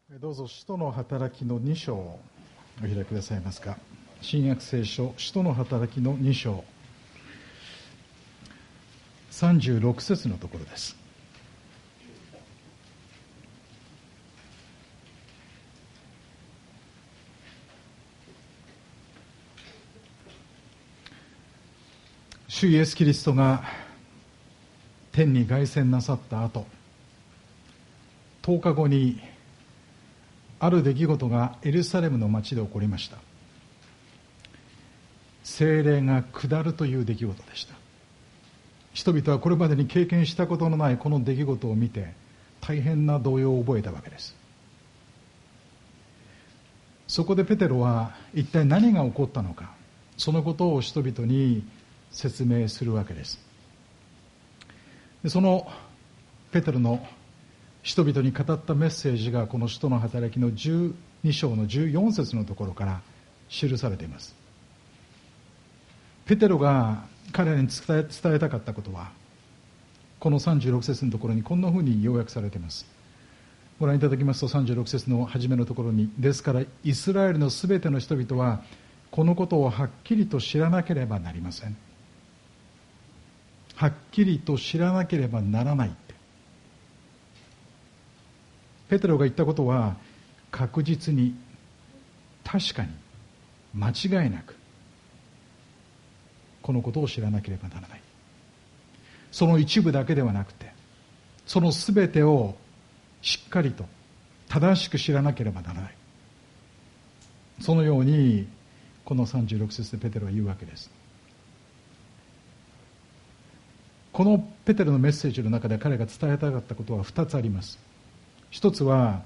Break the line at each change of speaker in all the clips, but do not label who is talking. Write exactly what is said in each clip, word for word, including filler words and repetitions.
どうぞ使徒の働きのに章をお開きくださいますか。新約聖書使徒の働きのに章さんじゅうろく節のところです。主イエスキリストが天に凱旋なさった後、とおかごにある出来事がエルサレムの町で起こりました。聖霊が下るという出来事でした。人々はこれまでに経験したことのないこの出来事を見て大変な動揺を覚えたわけです。そこでペテロは一体何が起こったのか、そのことを人々に説明するわけです。でそのペテロの人々に語ったメッセージがこの使徒の働きのじゅうに章のじゅうよん節のところから記されています。ペテロが彼らに伝え、伝えたかったことはこのさんじゅうろく節のところにこんなふうに要約されています。ご覧いただきますとさんじゅうろく節の初めのところに、ですからイスラエルのすべての人々はこのことをはっきりと知らなければなりません。はっきりと知らなければならない。ペテロが言ったことは確実に、確かに、間違いなくこのことを知らなければならない。その一部だけではなくてそのすべてをしっかりと正しく知らなければならない。そのようにこのさんじゅうろく節でペテロは言うわけです。このペテロのメッセージの中で彼が伝えたかったことはふたつあります。一つは、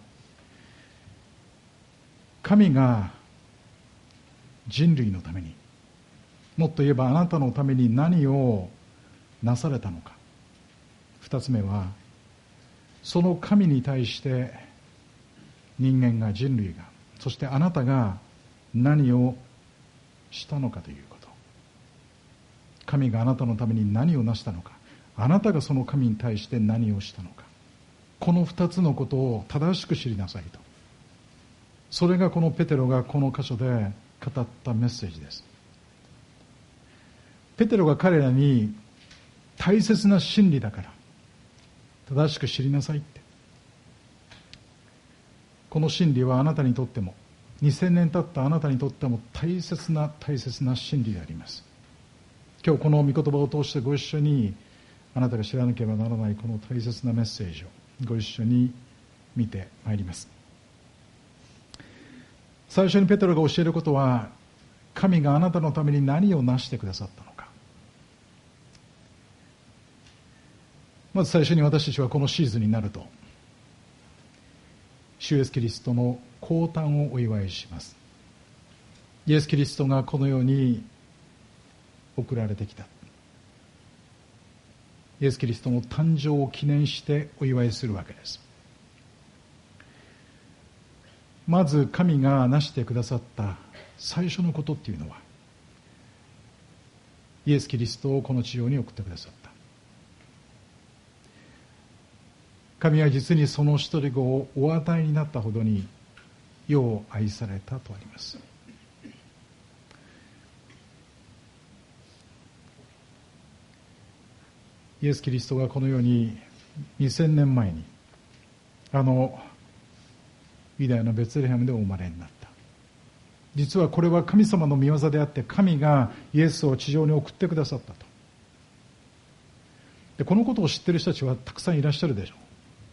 神が人類のために、もっと言えばあなたのために何をなされたのか。二つ目は、その神に対して人間が、人類が、そしてあなたが何をしたのかということ。神があなたのために何をなしたのか、あなたがその神に対して何をしたのか。この二つのことを正しく知りなさいと。それがこのペテロがこの箇所で語ったメッセージです。ペテロが彼らに大切な真理だから正しく知りなさいって。この真理はあなたにとってもにせんねん経ったあなたにとっても大切な大切な真理であります。今日この御言葉を通してご一緒にあなたが知らなければならないこの大切なメッセージをご一緒に見てまいります。最初にペテロが教えることは、神があなたのために何をなしてくださったのか。まず最初に私たちはこのシーズンになると主イエスキリストの降誕をお祝いします。イエスキリストがこの世に送られてきた。イエスキリストの誕生を記念してお祝いするわけです。まず神がなしてくださった最初のことっていうのは、イエスキリストをこの地上に送ってくださった。神は実にその一人子をお与えになったほどに世を愛されたとあります。イエス・キリストがこの世ににせんねんまえにあのユダヤのベツレヘムでお生まれになった。実はこれは神様の御業であって、神がイエスを地上に送ってくださったと。でこのことを知っている人たちはたくさんいらっしゃるでしょ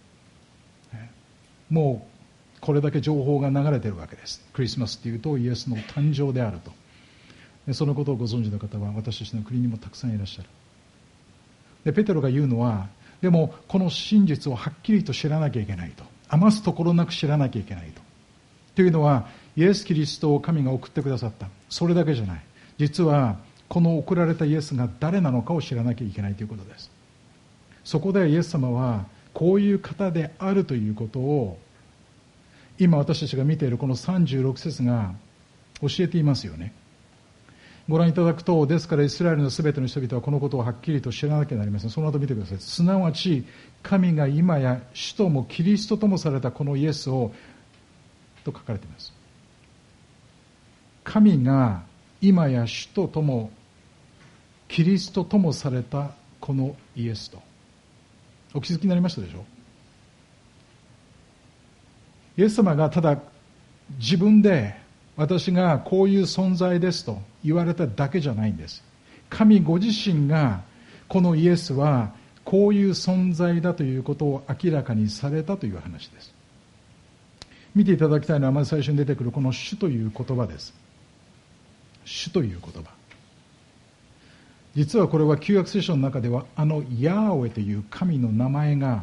う。もうこれだけ情報が流れているわけです。クリスマスっていうとイエスの誕生であると。でそのことをご存知の方は私たちの国にもたくさんいらっしゃる。でペテロが言うのは、でもこの真実をはっきりと知らなきゃいけないと。余すところなく知らなきゃいけないと。というのは、イエス・キリストを神が送ってくださった。それだけじゃない。実はこの送られたイエスが誰なのかを知らなきゃいけないということです。そこでイエス様はこういう方であるということを、今私たちが見ているこのさんじゅうろく節が教えていますよね。ご覧いただくと、ですからイスラエルのすべての人々はこのことをはっきりと知らなきゃなりません。その後見てください。すなわち神が今や主ともキリストともされたこのイエスをと書かれています。神が今や主とともキリストともされたこのイエスと。お気づきになりましたでしょ。イエス様がただ自分で私がこういう存在ですと言われただけじゃないんです。神ご自身がこのイエスはこういう存在だということを明らかにされたという話です。見ていただきたいのはまず最初に出てくるこの主という言葉です。主という言葉。実はこれは旧約聖書の中ではあのヤーウェという神の名前が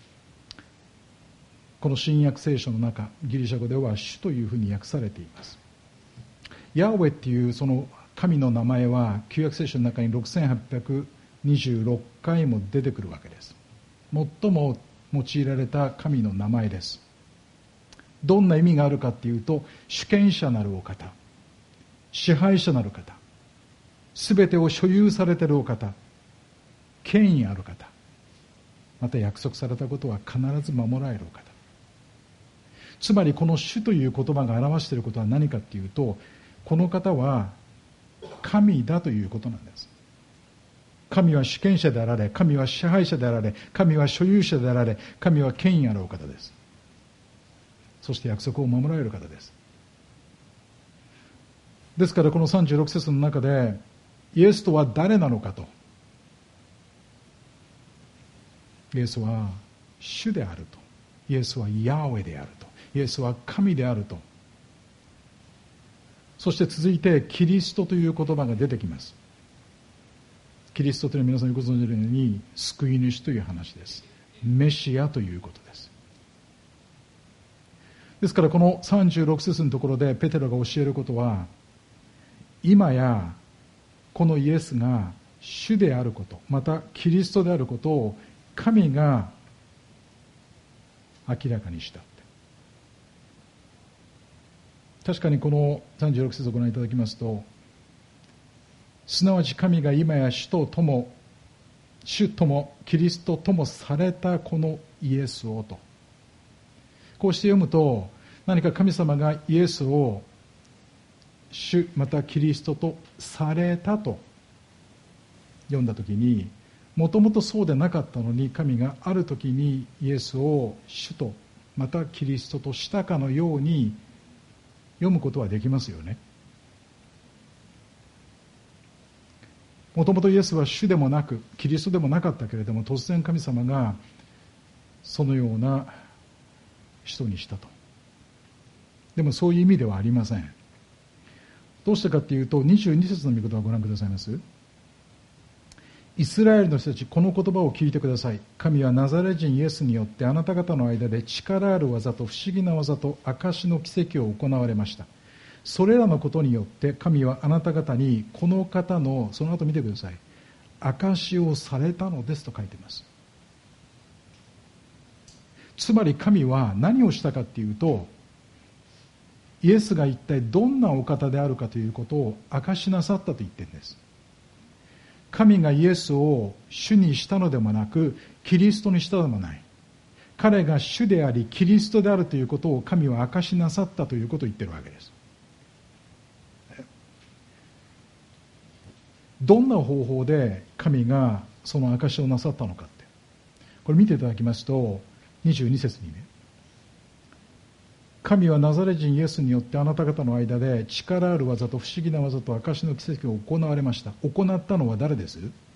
この新約聖書の中、ギリシャ語では主というふうに訳されています。ヤーウェっていうその神の名前は旧約聖書の中にろくせんはっぴゃくにじゅうろっかいも出てくるわけです。最も用いられた神の名前です。どんな意味があるかっていうと、主権者なるお方、支配者なる方、すべてを所有されているお方、権威ある方、また約束されたことは必ず守られるお方。つまりこの主という言葉が表していることは何かっていうと、この方は神だということなんです。神は主権者であられ、神は支配者であられ、神は所有者であられ、神は権威あるお方です。そして約束を守られる方です。ですからこのさんじゅうろく節の中でイエスとは誰なのかと、イエスは主であると、イエスはヤーウェであると、イエスは神であると、そして続いてキリストという言葉が出てきます。キリストというのは皆さんよくご存じのように救い主という話です。メシアということです。ですからこのさんじゅうろく節のところでペテロが教えることは、今やこのイエスが主であること、またキリストであることを神が明らかにした。確かにこのさんじゅうろく節をご覧いただきますと、すなわち神が今や主ととも主ともキリストともされたこのイエスをと、こうして読むと、何か神様がイエスを主またキリストとされたと読んだときに、もともとそうでなかったのに神があるときにイエスを主とまたキリストとしたかのように読むことはできますよね。もともとイエスは主でもなくキリストでもなかったけれども、突然神様がそのような人にしたと。でもそういう意味ではありません。どうしてかっていうと、にじゅうに節の御言葉をご覧くださいます。イスラエルの人たち、この言葉を聞いてください。神はナザレ人イエスによってあなた方の間で力ある技と不思議な技と証の奇跡を行われました。それらのことによって神はあなた方にこの方の、その後見てください、証をされたのですと書いています。つまり神は何をしたかっていうと、イエスが一体どんなお方であるかということを明かしなさったと言っているんです。神がイエスを主にしたのでもなく、キリストにしたのでもない。彼が主でありキリストであるということを神は明かしなさったということを言っているわけです。どんな方法で神がその証しをなさったのかって、これ見ていただきますと、にじゅうに節にね、神はナザレ人イエスによってあなた方の間で力ある技と不思議な技と証の奇跡を行われました。行ったのは誰です？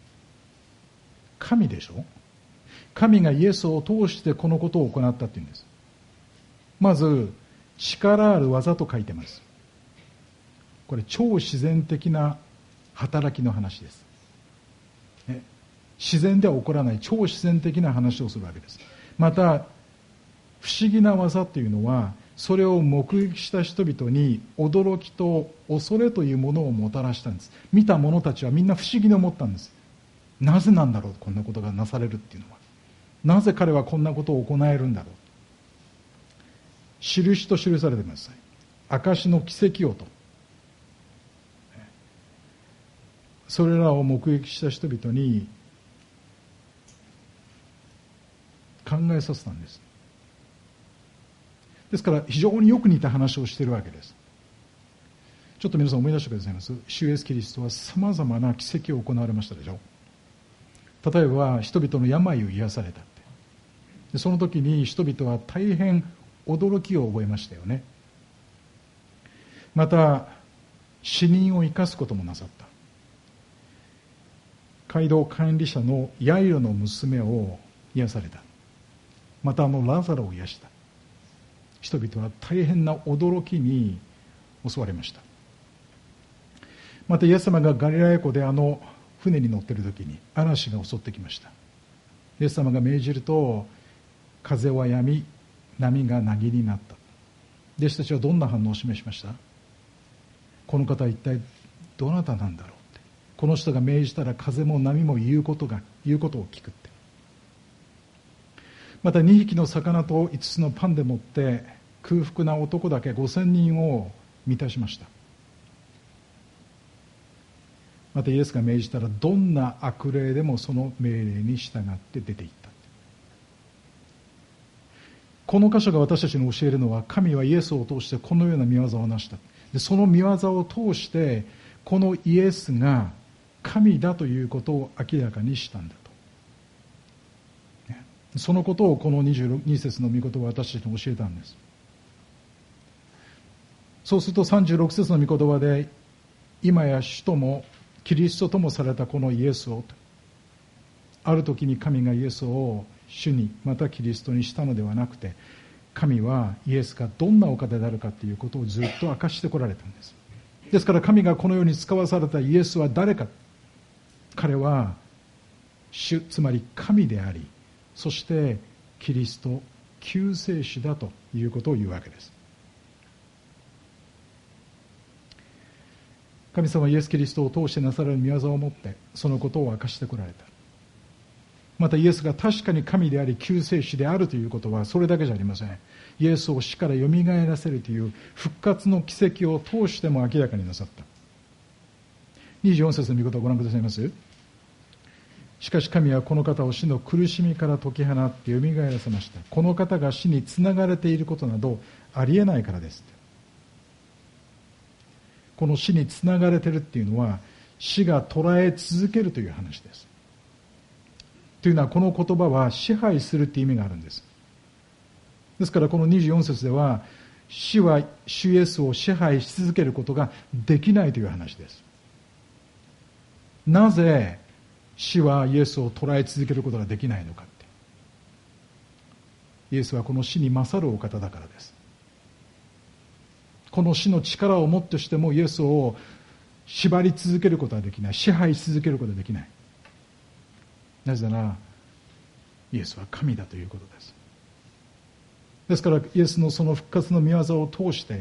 神でしょ。神がイエスを通してこのことを行ったっていうんです。まず力ある技と書いてます。これ超自然的な働きの話です、ね、自然では起こらない超自然的な話をするわけです。また不思議な技というのは、それを目撃した人々に驚きと恐れというものをもたらしたんです。見た者たちはみんな不思議に思ったんです。なぜなんだろう、こんなことがなされるっていうのは。なぜ彼はこんなことを行えるんだろう。印と記されています。証の奇跡をと、それらを目撃した人々に考えさせたんです。 ですから非常によく似た話をしているわけです。ちょっと皆さん思い出してくださいます。主イエスキリストはさまざまな奇跡を行われましたでしょ。例えば人々の病を癒されたって、でその時に人々は大変驚きを覚えましたよね。また死人を生かすこともなさった。街道管理者のヤイロの娘を癒された。またあのラザロを癒した。人々は大変な驚きに襲われました。またイエス様がガリラヤ湖であの船に乗っている時に嵐が襲ってきました。イエス様が命じると風は止み、波が凪になった。弟子たちはどんな反応を示しました？この方は一体どなたなんだろうって。この人が命じたら風も波も言うことが言うことを聞くって。またにひきの魚といつつのパンでもって空腹な男だけごせんにんを満たしました。またイエスが命じたらどんな悪霊でもその命令に従って出ていった。この箇所が私たちに教えるのは、神はイエスを通してこのような見業をなした。でその見業を通してこのイエスが神だということを明らかにしたんだと、ね、そのことをこのにじゅうに節の御言葉は私たちに教えたんです。そうするとさんじゅうろく節の御言葉で、今や主ともキリストともされたこのイエスを、ある時に神がイエスを主にまたキリストにしたのではなくて、神はイエスがどんなお方であるかということをずっと明かしてこられたんです。ですから神がこのように使わされたイエスは誰か。彼は主、つまり神であり、そしてキリスト救世主だということを言うわけです。神様はイエス・キリストを通してなされる御業をもってそのことを明かしてこられた。またイエスが確かに神であり救世主であるということはそれだけじゃありません。イエスを死からよみがえらせるという復活の奇跡を通しても明らかになさった。にじゅうよん節の御言葉をご覧くださいます。しかし神はこの方を死の苦しみから解き放ってよみがえらせました。この方が死につながれていることなどありえないからです。この死につながれているっていうのは死が捉え続けるという話です。というのはこの言葉は支配するっていう意味があるんです。ですからこのにじゅうよん節では死は主イエスを支配し続けることができないという話です。なぜ死はイエスを捉え続けることができないのかって。イエスはこの死に勝るお方だからです。この死の力をもってしてもイエスを縛り続けることはできない。支配し続けることはできない。なぜならイエスは神だということです。ですからイエスのその復活の御業を通して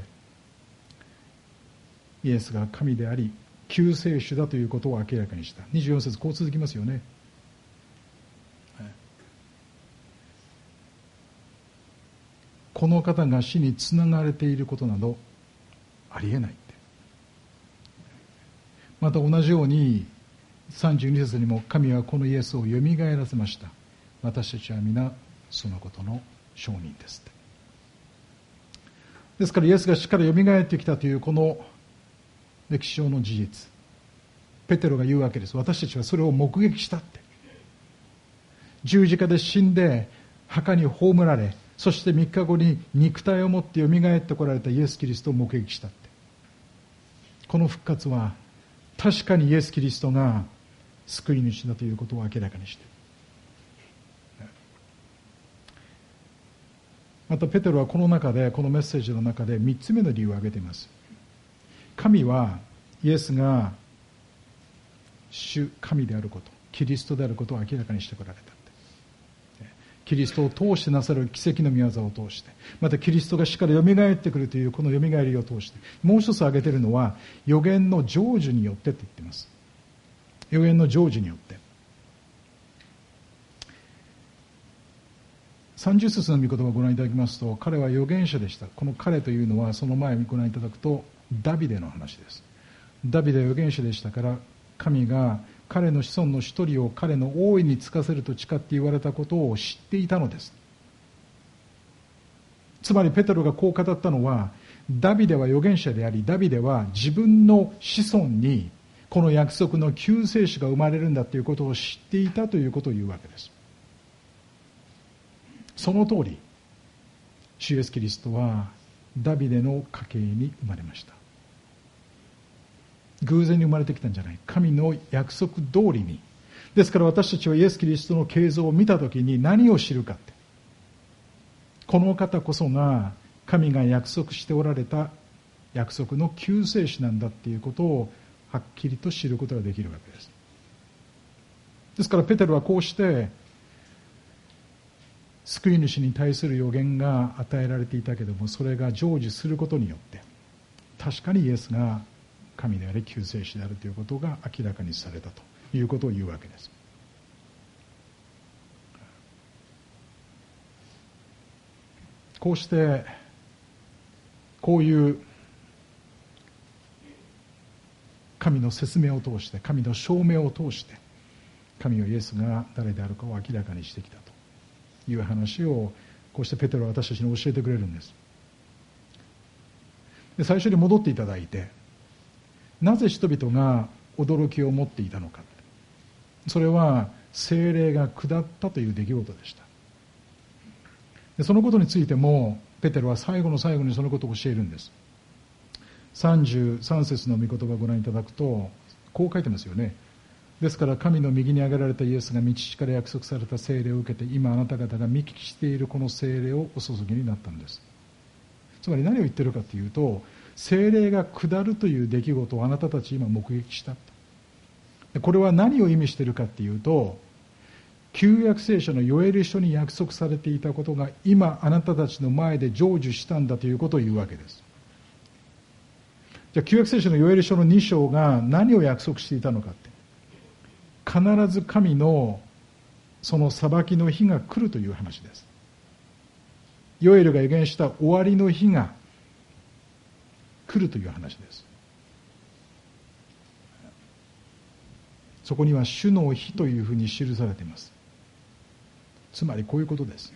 イエスが神であり救世主だということを明らかにした。にじゅうよん節こう続きますよね。この方が死につながれていることなどありえないって。また同じようにさんじゅうに節にも神はこのイエスをよみがえらせました。私たちは皆そのことの証人ですって。ですからイエスが死からよみがえってきたというこの歴史上の事実、ペテロが言うわけです。私たちはそれを目撃したって。十字架で死んで墓に葬られ、そしてみっかごに肉体を持ってよみがえってこられたイエス・キリストを目撃したって。この復活は確かにイエス・キリストが救い主だということを明らかにしている。またペテロはこの中でこのメッセージの中でみっつめの理由を挙げています。神はイエスが主神であること、キリストであることを明らかにしてこられた。キリストを通してなさる奇跡の御業を通して、またキリストが死からよみがえってくるというこのよみがえりを通して、もう一つ挙げているのは預言の成就によってって言っています。預言の成就によって。さんじゅう節の御言葉をご覧いただきますと、彼は預言者でした。この彼というのはその前にご覧いただくとダビデの話です。ダビデは預言者でしたから、神が彼の子孫の一人を彼の王位に就かせると誓って言われたことを知っていたのです。 つまりペテロがこう語ったのは、ダビデは預言者であり、ダビデは自分の子孫にこの約束の救世主が生まれるんだということを知っていたということを言うわけです。その通り、主イエスキリストはダビデの家系に生まれました。偶然に生まれてきたんじゃない。神の約束通りに。ですから私たちはイエス・キリストの形像を見たときに何を知るかって。この方こそが神が約束しておられた約束の救世主なんだっていうことをはっきりと知ることができるわけです。ですからペテロはこうして救い主に対する予言が与えられていたけども、それが成就することによって確かにイエスが神であり救世主であるということが明らかにされたということを言うわけです。こうしてこういう神の説明を通して、神の証明を通して神はイエスが誰であるかを明らかにしてきたという話をこうしてペテロは私たちに教えてくれるんです。で、最初に戻っていただいて、なぜ人々が驚きを持っていたのか。それは聖霊が下ったという出来事でした。でそのことについてもペテロは最後の最後にそのことを教えるんです。さんじゅうさん節の御言葉をご覧いただくとこう書いてますよね。ですから神の右に挙げられたイエスが御父から約束された聖霊を受けて、今あなた方が見聞きしているこの聖霊をお注ぎになったんです。つまり何を言ってるかというと、聖霊が下るという出来事をあなたたち今目撃した。これは何を意味しているかというと、旧約聖書のヨエル書に約束されていたことが今あなたたちの前で成就したんだということを言うわけです。じゃあ旧約聖書のヨエル書のに章が何を約束していたのかって、必ず神のその裁きの日が来るという話です。ヨエルが預言した終わりの日が来るという話です。そこには主の日というふうに記されています。つまりこういうことです。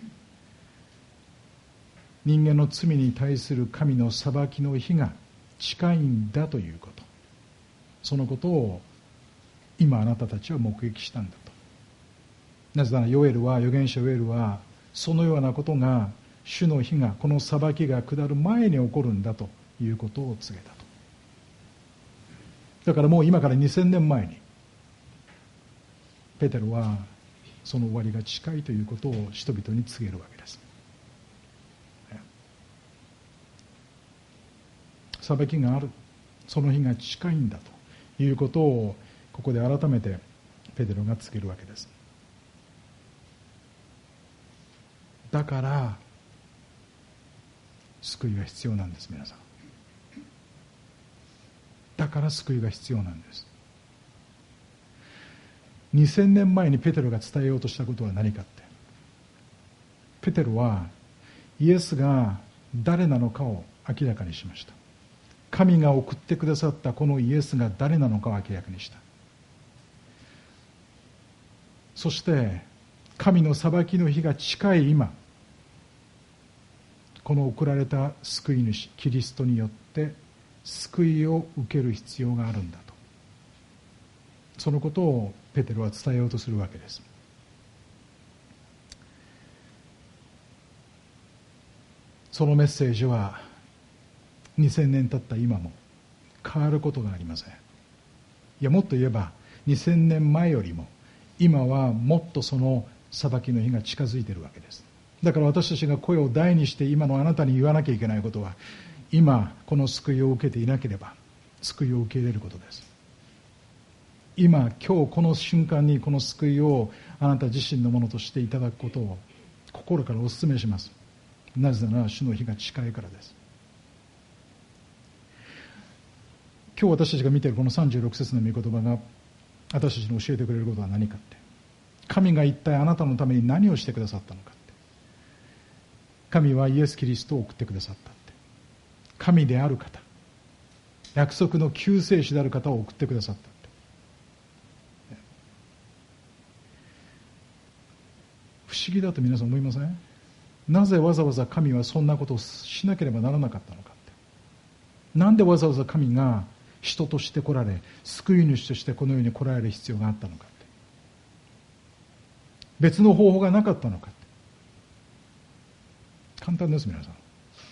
人間の罪に対する神の裁きの日が近いんだということ、そのことを今あなたたちは目撃したんだと。なぜならヨエルは預言者ヨエルはそのようなことが、主の日がこの裁きが下る前に起こるんだということを告げたと。だからもう今からにせんねんまえにペテロはその終わりが近いということを人々に告げるわけです。裁きがある、その日が近いんだということをここで改めてペテロが告げるわけです。だから救いが必要なんです。皆さん、だから救いが必要なんです。にせんねんまえにペテロが伝えようとしたことは何かって、ペテロはイエスが誰なのかを明らかにしました。神が送ってくださったこのイエスが誰なのかを明らかにした。そして神の裁きの日が近い今、この送られた救い主キリストによって救いを受ける必要があるんだと、そのことをペテロは伝えようとするわけです。そのメッセージはにせんねん経った今も変わることがありません。いや、もっと言えばにせんねんまえよりも今はもっとその裁きの日が近づいているわけです。だから私たちが声を大にして今のあなたに言わなきゃいけないことは、今この救いを受けていなければ救いを受け入れることです。今今日この瞬間にこの救いをあなた自身のものとしていただくことを心からお勧めします。なぜなら主の日が近いからです。今日私たちが見ているこのさんじゅうろく節の御言葉が私たちに教えてくれることは何かって、神が一体あなたのために何をしてくださったのかって、神はイエス・キリストを送ってくださったって、神である方、約束の救世主である方を送ってくださったって、不思議だと皆さん思いません？ なぜわざわざ神はそんなことをしなければならなかったのかって。なんでわざわざ神が人として来られ、救い主としてこの世に来られる必要があったのかって。別の方法がなかったのかって。簡単です、皆さん。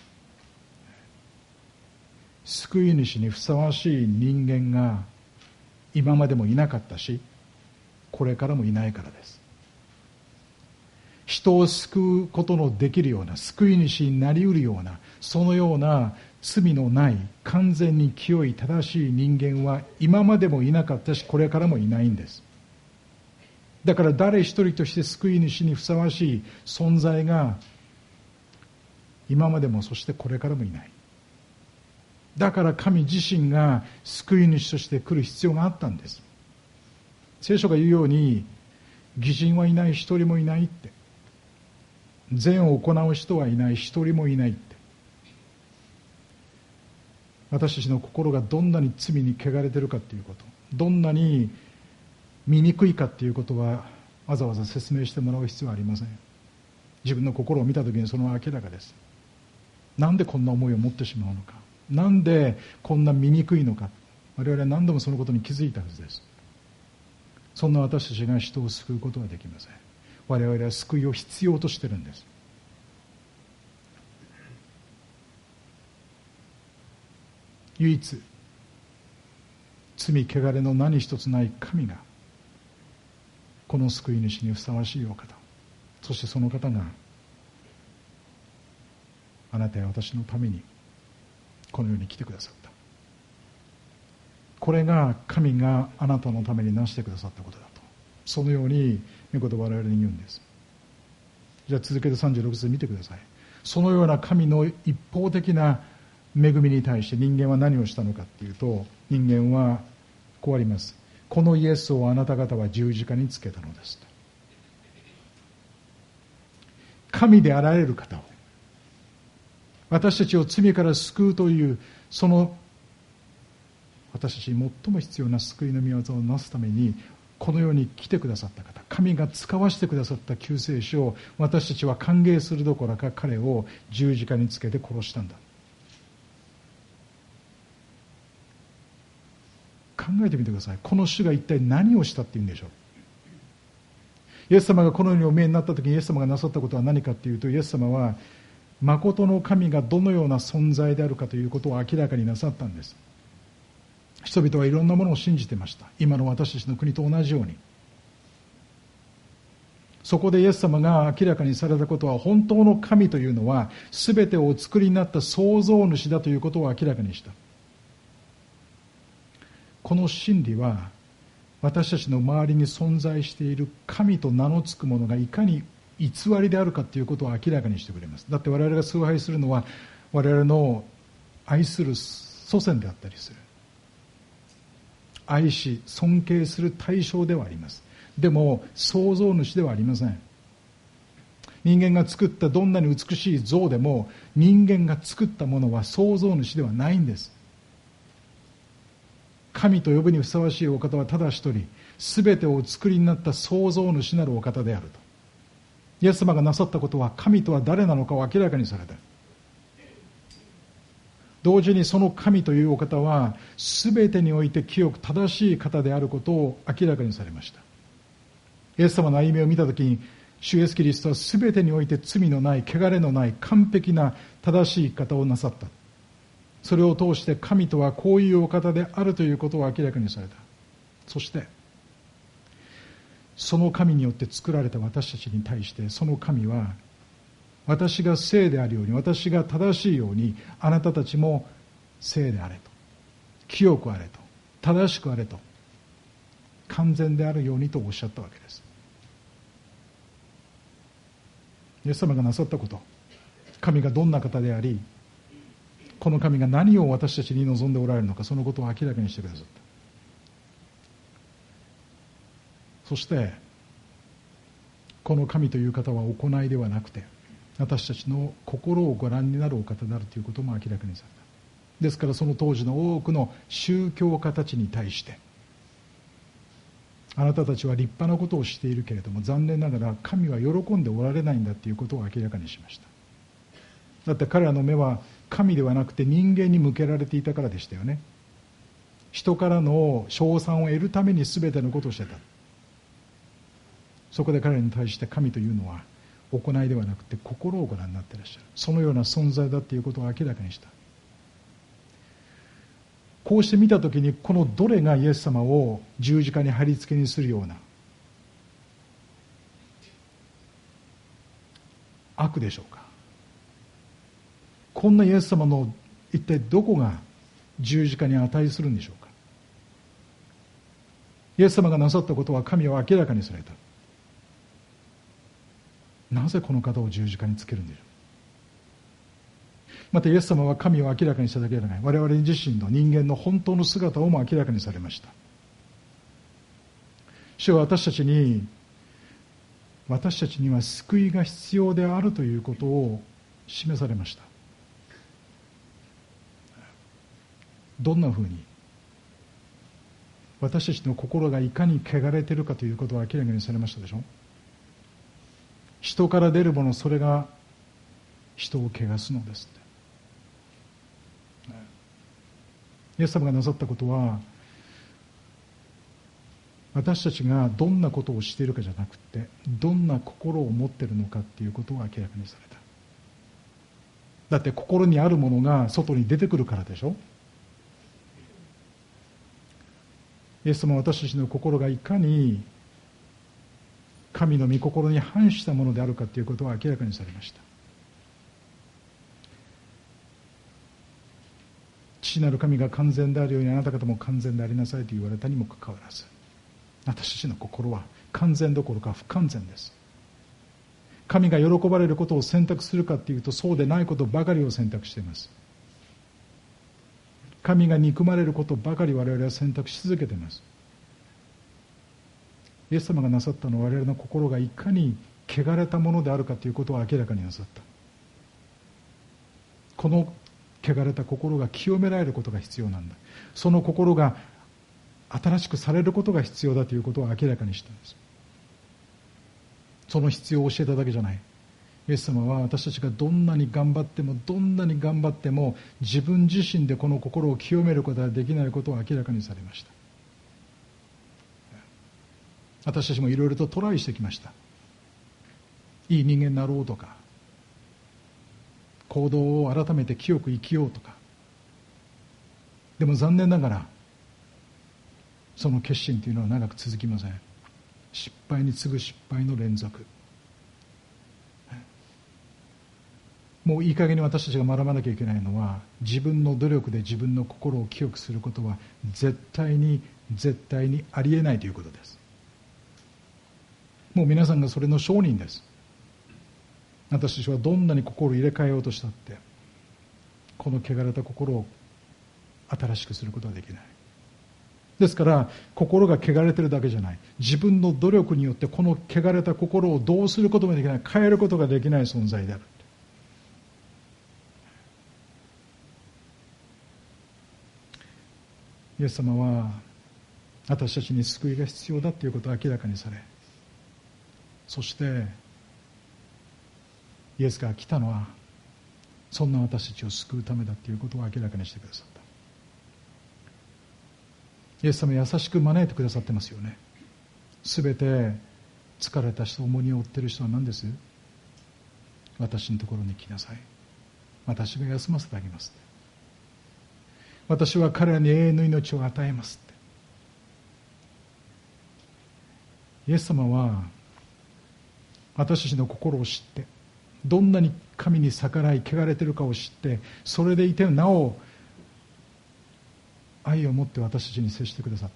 救い主にふさわしい人間が今までもいなかったし、これからもいないからです。人を救うことのできるような、救い主になりうるような、そのような罪のない完全に清い正しい人間は今までもいなかったし、これからもいないんです。だから誰一人として救い主にふさわしい存在が今までもそしてこれからもいない。だから神自身が救い主として来る必要があったんです。聖書が言うように、義人はいない、一人もいないって。善を行う人はいない、一人もいないって。私たちの心がどんなに罪に汚れているかということ、どんなに醜いかということはわざわざ説明してもらう必要はありません。自分の心を見たときにその明らかです。なんでこんな思いを持ってしまうのか、なんでこんな醜いのか、我々は何度もそのことに気づいたはずです。そんな私たちが人を救うことはできません。我々は救いを必要としているんです。唯一罪汚れの何一つない神がこの救い主にふさわしいお方、そしてその方があなたや私のためにこの世に来てくださった。これが神があなたのためになしてくださったことだと、そのように御言葉は我々に言うんです。じゃあ続けてさんじゅうろく節見てください。そのような神の一方的な恵みに対して人間は何をしたのかっていうと、人間はこうあります。このイエスをあなた方は十字架につけたのですと。神であられる方を、私たちを罪から救うというその私たちに最も必要な救いの御業をなすためにこの世に来てくださった方、神が使わしてくださった救世主を私たちは歓迎するどころか、彼を十字架につけて殺したんだ。考えてみてください。この主が一体何をしたっていうんでしょう。イエス様がこの世にお見えになった時にイエス様がなさったことは何かっていうと、イエス様は誠の神がどのような存在であるかということを明らかになさったんです。人々はいろんなものを信じてました。今の私たちの国と同じように。そこでイエス様が明らかにされたことは、本当の神というのは全てをお作りになった創造主だということを明らかにした。この真理は私たちの周りに存在している神と名の付くものがいかに偽りであるかということを明らかにしてくれます。だって我々が崇拝するのは我々の愛する祖先であったりする。愛し尊敬する対象ではあります。でも創造主ではありません。人間が作ったどんなに美しい像でも、人間が作ったものは創造主ではないんです。神と呼ぶにふさわしいお方はただ一人、すべてをお作りになった創造主なるお方であると。イエス様がなさったことは、神とは誰なのかを明らかにされた。同時にその神というお方はすべてにおいて清く正しい方であることを明らかにされました。イエス様の歩みを見たときに、主イエスキリストはすべてにおいて罪のない、汚れのない、完璧な正しい方をなさった。それを通して神とはこういうお方であるということを明らかにされた。そしてその神によって作られた私たちに対して、その神は私が聖であるように、私が正しいように、あなたたちも聖であれと、清くあれと、正しくあれと、完全であるようにとおっしゃったわけです。イエス様がなさったこと、神がどんな方であり、この神が何を私たちに望んでおられるのか、そのことを明らかにしてくださった。そしてこの神という方は行いではなくて、私たちの心をご覧になるお方であるということも明らかにされた。ですからその当時の多くの宗教家たちに対して、 あなたたちは立派なことをしているけれども、残念ながら神は喜んでおられないんだということを明らかにしました。だって彼らの目は神ではなくて人間に向けられていたからでしたよね。人からの称賛を得るために全てのことをしてた。そこで彼らに対して神というのは行いではなくて心をご覧になっていらっしゃる、そのような存在だということを明らかにした。こうして見たときに、このどれがイエス様を十字架に貼り付けにするような悪でしょうか。こんなイエス様の一体どこが十字架に値するんでしょうか。イエス様がなさったことは神は明らかにされた。なぜこの方を十字架につけるんでしょう。またイエス様は神を明らかにしただけではない、我々自身の人間の本当の姿をも明らかにされました。主は私たちに私たちには救いが必要であるということを示されました。どんなふうに、私たちの心がいかに汚れているかということを明らかにされましたでしょう。人から出るもの、それが人を汚すのですって。イエス様がなさったことは、私たちがどんなことをしているかじゃなくて、どんな心を持っているのかということを明らかにされた。だって心にあるものが外に出てくるからでしょ。イエス様は私たちの心がいかに神の御心に反したものであるかということを明らかにされました。父なる神が完全であるようにあなた方も完全でありなさいと言われたにもかかわらず、私たちの心は完全どころか不完全です。神が喜ばれることを選択するかというと、そうでないことばかりを選択しています。神が憎まれることばかり我々は選択し続けています。イエス様がなさったのは、我々の心がいかに汚れたものであるかということを明らかになさった。この汚れた心が清められることが必要なんだ。その心が新しくされることが必要だということを明らかにしたんです。その必要を教えただけじゃない。イエス様は私たちがどんなに頑張ってもどんなに頑張っても自分自身でこの心を清めることができないことを明らかにされました。私たちもいろいろとトライしてきました。いい人間になろうとか、行動を改めて清く生きようとか。でも残念ながらその決心というのは長く続きません。失敗に次ぐ失敗の連続。もういい加減に私たちが学ばなきゃいけないのは、自分の努力で自分の心を清くすることは絶対に絶対にありえないということです。もう皆さんがそれの証人です。私たちはどんなに心を入れ替えようとしたって、この汚れた心を新しくすることはできない。ですから心が汚れてるだけじゃない、自分の努力によってこの汚れた心をどうすることもできない、変えることができない存在である。イエス様は私たちに救いが必要だということを明らかにされ、そしてイエスが来たのはそんな私たちを救うためだということを明らかにしてくださった。イエス様優しく招いてくださってますよね。すべて疲れた人、重荷を負っている人は何です？私のところに来なさい。私が休ませてあげます。私は彼らに永遠の命を与えますって。イエス様は私たちの心を知って、どんなに神に逆らい汚れているかを知って、それでいてなお愛を持って私たちに接してくださった。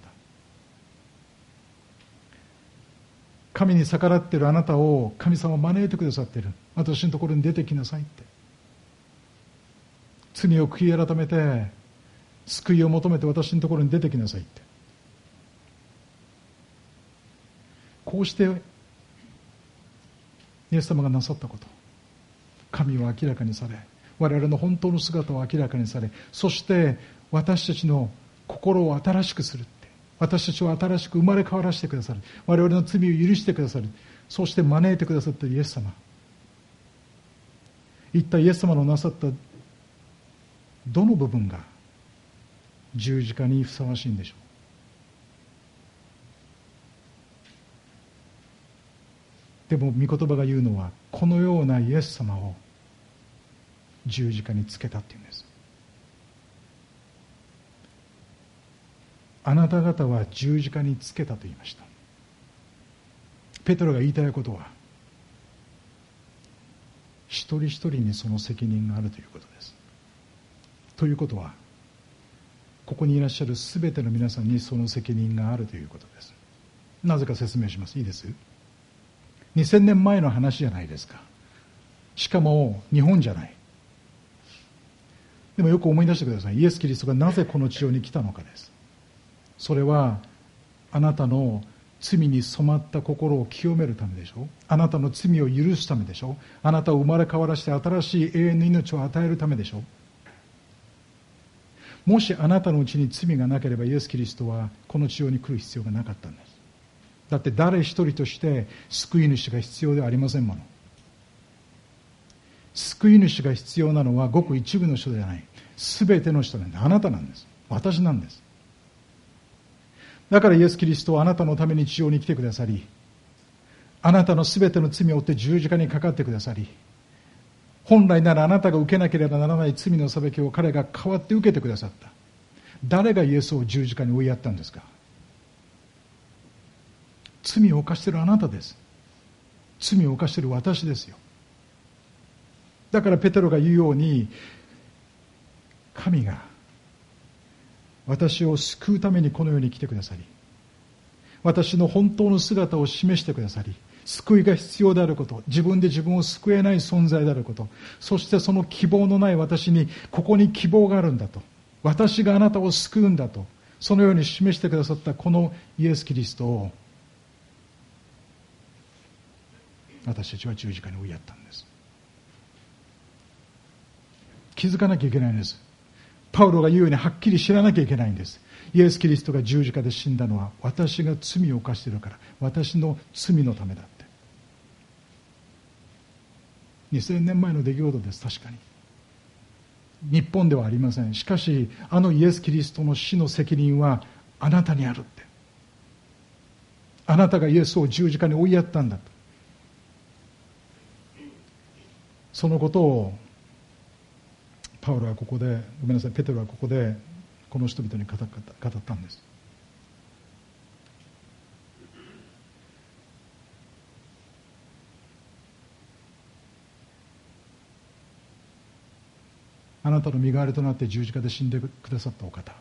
神に逆らっているあなたを神様は招いてくださっている。私のところに出てきなさいって。罪を悔い改めて救いを求めて私のところに出てきなさいって。こうしてイエス様がなさったこと、神を明らかにされ、我々の本当の姿を明らかにされ、そして私たちの心を新しくするって、 私たちを新しく生まれ変わらせてくださる。我々の罪を許してくださる。そして招いてくださったイエス様。一体イエス様のなさったどの部分が十字架にふさわしいんでしょう。でも御言葉が言うのは、このようなイエス様を十字架につけたっていうんです。あなた方は十字架につけたと言いました。ペテロが言いたいことは、一人一人にその責任があるということです。ということは、ここにいらっしゃるすべての皆さんにその責任があるということです。なぜか説明します。いいです？にせんねんまえの話じゃないですか。しかも日本じゃない。でもよく思い出してください。イエス・キリストがなぜこの地上に来たのかです。それはあなたの罪に染まった心を清めるためでしょ。あなたの罪を許すためでしょ。あなたを生まれ変わらして新しい永遠の命を与えるためでしょ。もしあなたのうちに罪がなければイエス・キリストはこの地上に来る必要がなかったんです。だって誰一人として救い主が必要ではありませんもの。救い主が必要なのはごく一部の人ではない。すべての人なんです。あなたなんです。私なんです。だからイエス・キリストはあなたのために地上に来てくださり、あなたのすべての罪を負って十字架にかかってくださり、本来ならあなたが受けなければならない罪の裁きを彼が代わって受けてくださった。誰がイエスを十字架に追いやったんですか？罪を犯しているあなたです。罪を犯している私ですよ。だからペテロが言うように、神が私を救うためにこの世に来てくださり、私の本当の姿を示してくださり、救いが必要であること、自分で自分を救えない存在であること、そしてその希望のない私にここに希望があるんだと、私があなたを救うんだと、そのように示してくださったこのイエス・キリストを私たちは十字架に追いやったんです。気づかなきゃいけないんです。パウロが言うようにはっきり知らなきゃいけないんです。イエス・キリストが十字架で死んだのは私が罪を犯しているから、私の罪のためだって。にせんねんまえの出来事です。確かに日本ではありません。しかしあのイエス・キリストの死の責任はあなたにあるって。あなたがイエスを十字架に追いやったんだと。そのことをパウロはここで、ごめんなさい、ペテロはここでこの人々に語ったんです。あなたの身代わりとなって十字架で死んでくださったお方、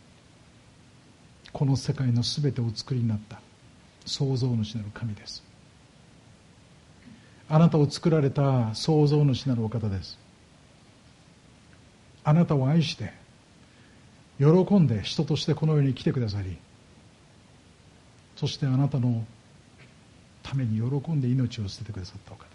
この世界のすべてをお作りになった創造主なる神です。あなたを作られた創造主なるお方です。あなたを愛して喜んで人としてこの世に来てくださり、そしてあなたのために喜んで命を捨ててくださったお方、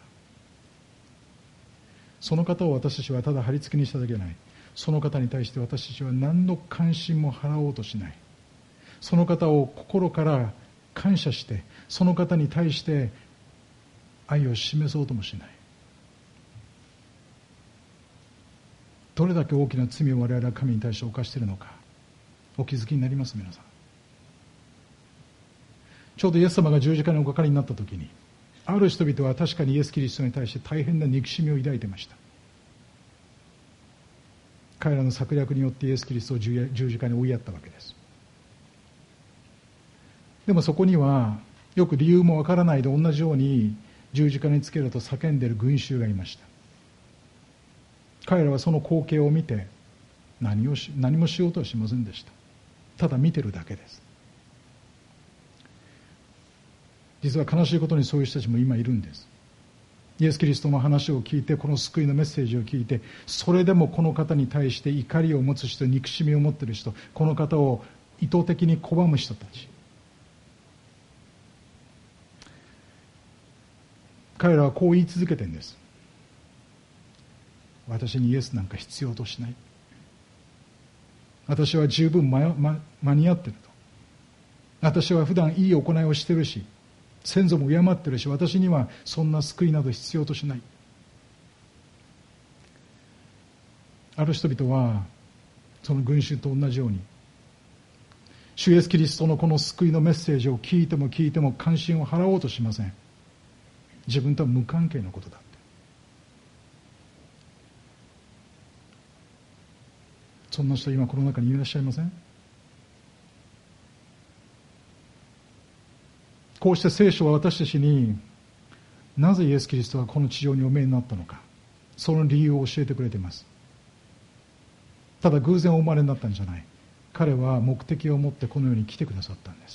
その方を私たちはただ貼り付けにしただけじゃない。その方に対して私たちは何の関心も払おうとしない。その方を心から感謝して、その方に対して愛を示そうともしない。どれだけ大きな罪を我々は神に対して犯しているのかお気づきになります。皆さん、ちょうどイエス様が十字架におかかりになった時に、ある人々は確かにイエス・キリストに対して大変な憎しみを抱いていました。彼らの策略によってイエス・キリストを十字架に追いやったわけです。でもそこにはよく理由もわからないで同じように十字架につけろと叫んでいる群衆がいました。彼らはその光景を見て何をし何もしようとはしませんでした。ただ見てるだけです。実は悲しいことにそういう人たちも今いるんです。イエス・キリストの話を聞いて、この救いのメッセージを聞いて、それでもこの方に対して怒りを持つ人、憎しみを持っている人、この方を意図的に拒む人たち、彼らはこう言い続けてるんです。私にイエスなんか必要としない。私は十分間、間に合っていると。 私は普段いい行いをしているし、先祖も敬っているし、私にはそんな救いなど必要としない。ある人々はその群衆と同じように、主イエスキリストのこの救いのメッセージを聞いても聞いても関心を払おうとしません。自分とは無関係のことだって。そんな人今この中にいらっしゃいません？こうして聖書は私たちに、なぜイエス・キリストがこの地上にお見えになったのか、その理由を教えてくれています。ただ偶然お生まれになったんじゃない。彼は目的を持ってこの世に来てくださったんです。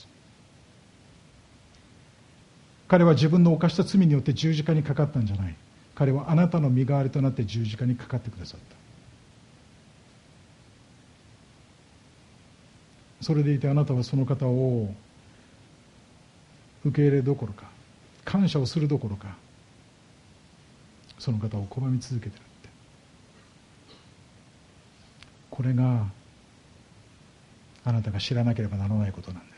彼は自分の犯した罪によって十字架にかかったんじゃない。彼はあなたの身代わりとなって十字架にかかってくださった。それでいてあなたはその方を受け入れるどころか、感謝をするどころか、その方を拒み続けているって。これがあなたが知らなければならないことなんです。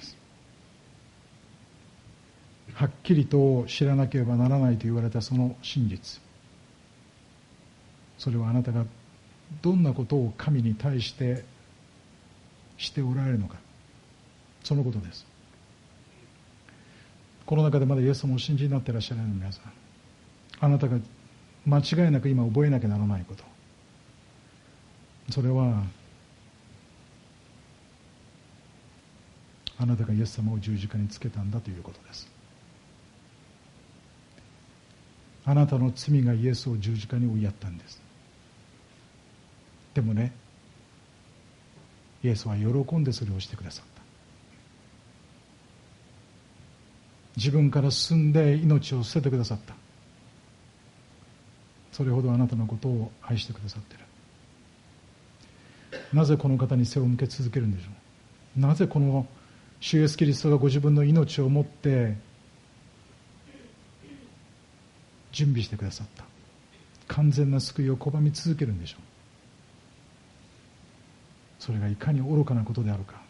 はっきりと知らなければならないと言われたその真実、それはあなたがどんなことを神に対してしておられるのか、そのことです。この中でまだイエス様をお信じになっていらっしゃる皆さん、あなたが間違いなく今覚えなきゃならないこと、それはあなたがイエス様を十字架につけたんだということです。あなたの罪がイエスを十字架に追いやったんです。でもね、イエスは喜んでそれをしてくださった。自分から進んで命を捨ててくださった。それほどあなたのことを愛してくださっている。なぜこの方に背を向け続けるんでしょう。なぜこの主イエスキリストがご自分の命をもって準備してくださった完全な救いを拒み続けるんでしょう。それがいかに愚かなことであるか、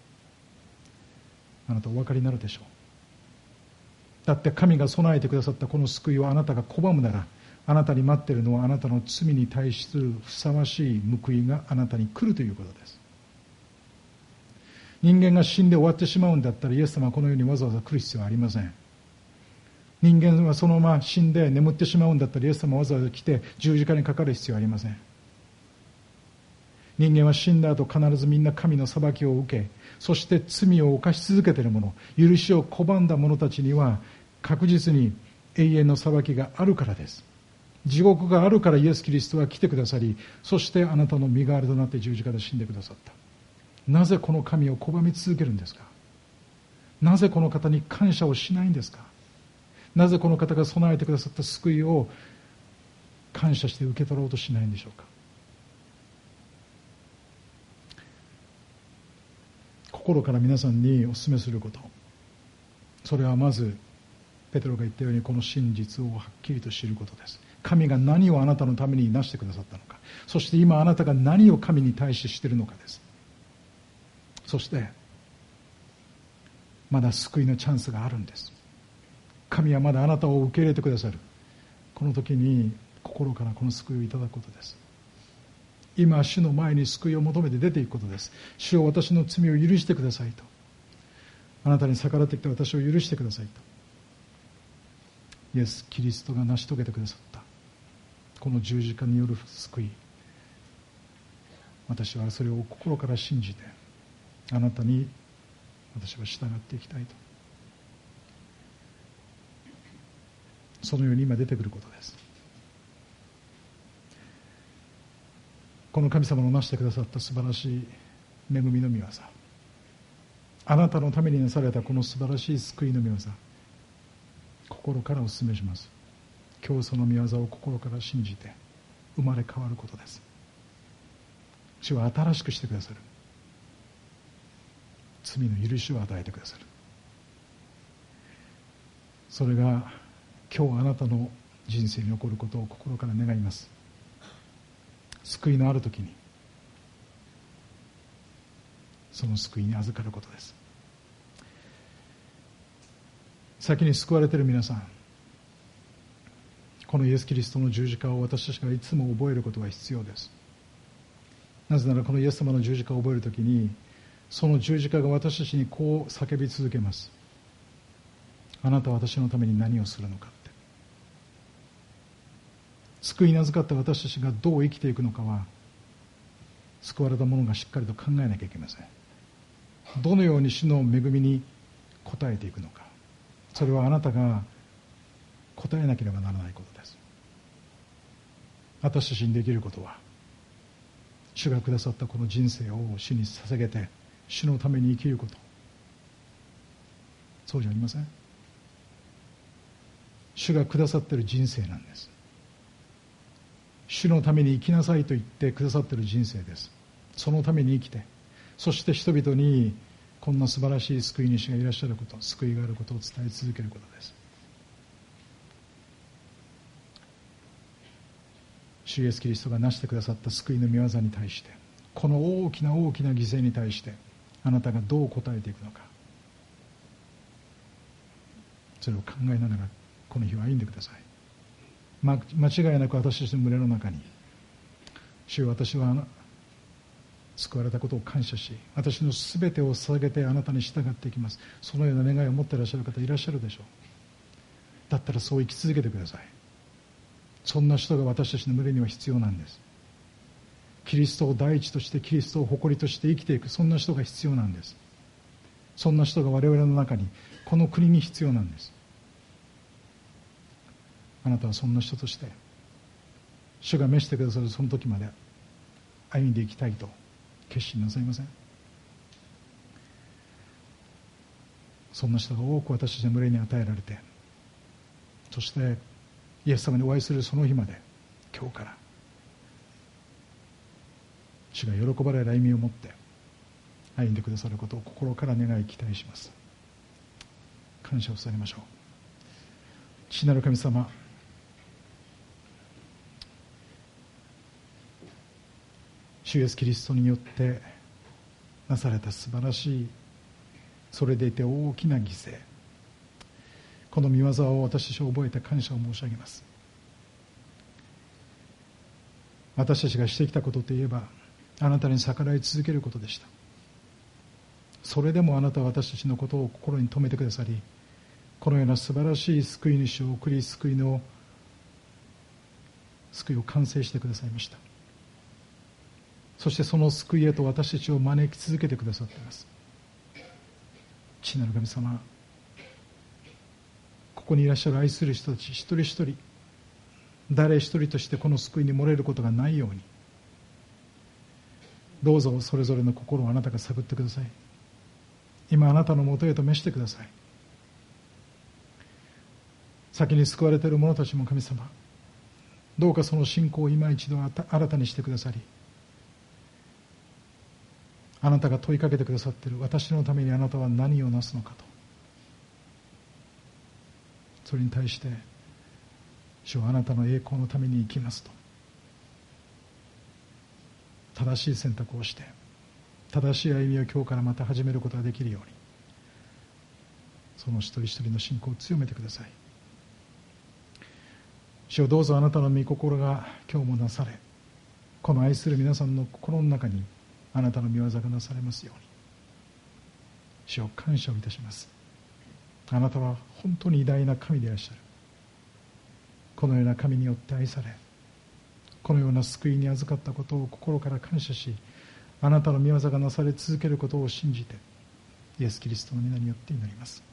あなたお分かりになるでしょう。だって神が備えてくださったこの救いをあなたが拒むなら、あなたに待っているのはあなたの罪に対するふさわしい報いがあなたに来るということです。人間が死んで終わってしまうんだったらイエス様はこの世にわざわざ来る必要はありません。人間はそのまま死んで眠ってしまうんだったらイエス様はわざわざ来て十字架にかかる必要はありません。人間は死んだ後必ずみんな神の裁きを受け、そして罪を犯し続けている者、許しを拒んだ者たちには確実に永遠の裁きがあるからです。地獄があるからイエス・キリストは来てくださり、そしてあなたの身代わりとなって十字架で死んでくださった。なぜこの神を拒み続けるんですか。なぜこの方に感謝をしないんですか。なぜこの方が備えてくださった救いを感謝して受け取ろうとしないんでしょうか。心から皆さんにお勧めすること、それはまずペテロが言ったようにこの真実をはっきりと知ることです。神が何をあなたのためになしてくださったのか、そして今あなたが何を神に対してしているのかです。そしてまだ救いのチャンスがあるんです。神はまだあなたを受け入れてくださる。この時に心からこの救いをいただくことです。今主の前に救いを求めて出ていくことです。主よ私の罪を許してくださいと、あなたに逆らってきた私を許してくださいと、イエス・キリストが成し遂げてくださったこの十字架による救い、私はそれを心から信じてあなたに私は従っていきたいと、そのように今出てくることです。この神様のなしてくださった素晴らしい恵みの御業、あなたのためになされたこの素晴らしい救いの御業、心からお勧めします。今日その御業を心から信じて生まれ変わることです。主は新しくしてくださる。罪の許しを与えてくださる。それが今日あなたの人生に起こることを心から願います。救いのあるときにその救いに預かることです。 先に救われている皆さん、このイエス・キリストの十字架を私たちがいつも覚えることが必要です。なぜならこのイエス様の十字架を覚えるときに、その十字架が私たちにこう叫び続けます。あなたは私のために何をするのかって。救いに預かった私たちがどう生きていくのかは、救われた者がしっかりと考えなきゃいけません。どのように主の恵みに応えていくのか、それはあなたが答えなければならないことです。私たちにできることは、主がくださったこの人生を主に捧げて主のために生きること。そうじゃありません。主がくださっている人生なんです。主のために生きなさいと言ってくださっている人生です。そのために生きて、そして人々にこんな素晴らしい救い主がいらっしゃること、救いがあることを伝え続けることです。主イエスキリストが成してくださった救いの御業に対して、この大きな大きな犠牲に対してあなたがどう答えていくのか、それを考えながらこの日を歩んでください。ま、間違いなく私たちの胸の中に、主よ、私は救われたことを感謝し、私のすべてを捧げてあなたに従っていきます、そのような願いを持っていらっしゃる方いらっしゃるでしょう。だったらそう生き続けてください。そんな人が私たちの群れには必要なんです。キリストを第一として、キリストを誇りとして生きていく、そんな人が必要なんです。そんな人が我々の中に、この国に必要なんです。あなたはそんな人として主が召してくださるその時まで歩んでいきたいと決心なさいません？そんな人が多く私たちの群れに与えられて、そしてイエス様にお会いするその日まで、今日から主が喜ばれる歩みを持って歩んでくださることを心から願い期待します。感謝を捧げましょう。父なる神様、主イエスキリストによってなされた素晴らしい、それでいて大きな犠牲、この御業を私たちは覚えて感謝を申し上げます。私たちがしてきたことといえば、あなたに逆らい続けることでした。それでもあなたは私たちのことを心に留めてくださり、このような素晴らしい救い主を送り、救いの救いを完成してくださいました。そしてその救いへと私たちを招き続けてくださっています。父なる神様、ここにいらっしゃる愛する人たち一人一人、誰一人としてこの救いに漏れることがないように、どうぞそれぞれの心をあなたが探ってください。今あなたのもとへと召してください。先に救われている者たちも神様、どうかその信仰を今一度新たにしてくださり、あなたが問いかけてくださっている、私のためにあなたは何をなすのかと、それに対して主はあなたの栄光のために生きますと、正しい選択をして正しい歩みを今日からまた始めることができるように、その一人一人の信仰を強めてください。主をどうぞあなたの御心が今日もなされ、この愛する皆さんの心の中にあなたの御業がなされますように、主を感謝をいたします。あなたは本当に偉大な神でいらっしゃる。このような神によって愛され、このような救いに預かったことを心から感謝し、あなたの御業がなされ続けることを信じて、イエス・キリストの皆によって祈ります。